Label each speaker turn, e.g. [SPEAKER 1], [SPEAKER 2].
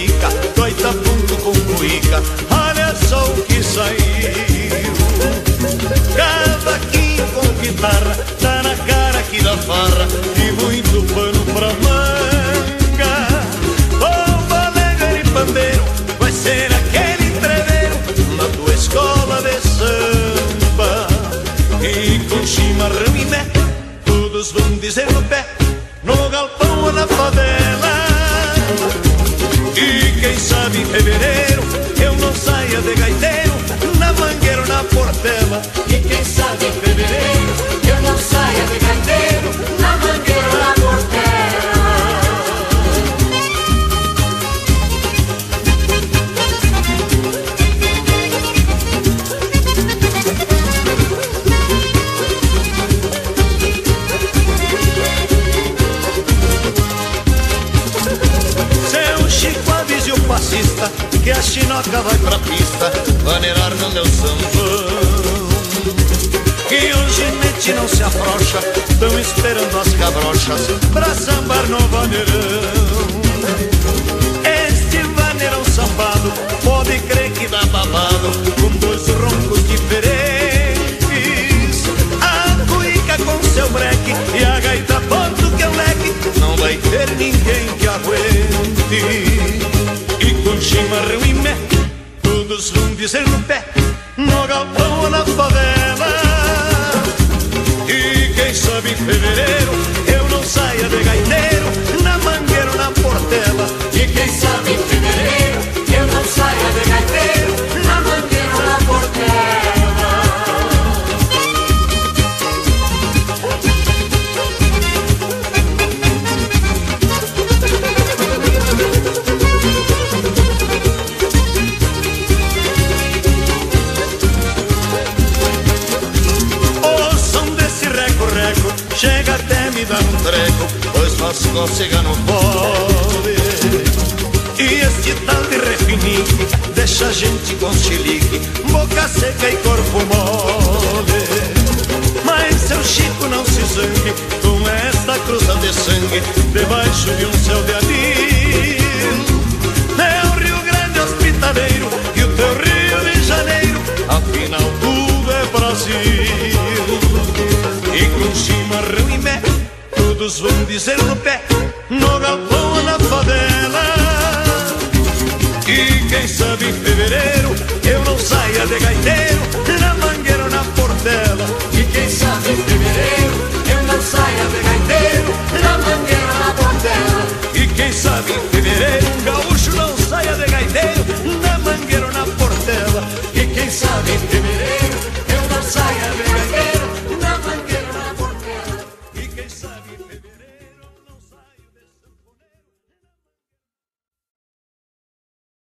[SPEAKER 1] pica, coita ponto com cuica, olha só o que saiu. Cavaquinho com guitarra, tá na cara aqui da farra, e muito pano pra manga. Bomba alegre e pandeiro, vai ser aquele entreveiro na tua escola de samba. E com chimarrão e mé, todos vão dizer no pé, no galpão ou na favela. E quem sabe em fevereiro eu não saia de gaiteiro, na mangueira ou na portela.
[SPEAKER 2] E quem sabe em fevereiro eu não saia de gaiteiro, na mangueira ou na portela.
[SPEAKER 1] Passista, que a chinoca vai pra pista, maneirar no meu sambão. Que o ginete não se afrouxa, tão esperando as cabrochas pra sambar no vaneirão. Este vaneirão sambado, pode crer que dá babado, com dois roncos diferentes. A cuica com seu breque e a gaita ponto que é o leque, não vai ter ninguém que aguente. E com chimarrão e mé, todos vão dizer no pé, no galpão ou na favela. E quem sabe em fevereiro eu não saia de gaiteiro, na mangueira ou na portela.
[SPEAKER 2] E quem sabe em fevereiro eu não saia de gaiteiro, na mangueira ou na portela.
[SPEAKER 1] Chega até me dar um treco, pois nosso cócega não pode. E este tal de refinique deixa a gente com chilique, boca seca e corpo mole. Mas seu Chico não se zangue com esta cruzão de sangue debaixo de um céu de anil. É o Rio Grande hospitaleiro e o teu Rio de Janeiro, afinal tudo é Brasil. E com chimarrão e mé, todos vão dizer no pé, no galpão ou na favela. E quem sabe em fevereiro eu não saia de gaiteiro, na mangueira ou na portela.
[SPEAKER 2] E quem sabe em fevereiro eu não saia de gaiteiro, na mangueira ou na portela.
[SPEAKER 1] E quem sabe em fevereiro um gaúcho não saia de gaiteiro, na mangueira ou na portela.
[SPEAKER 2] E quem sabe em fevereiro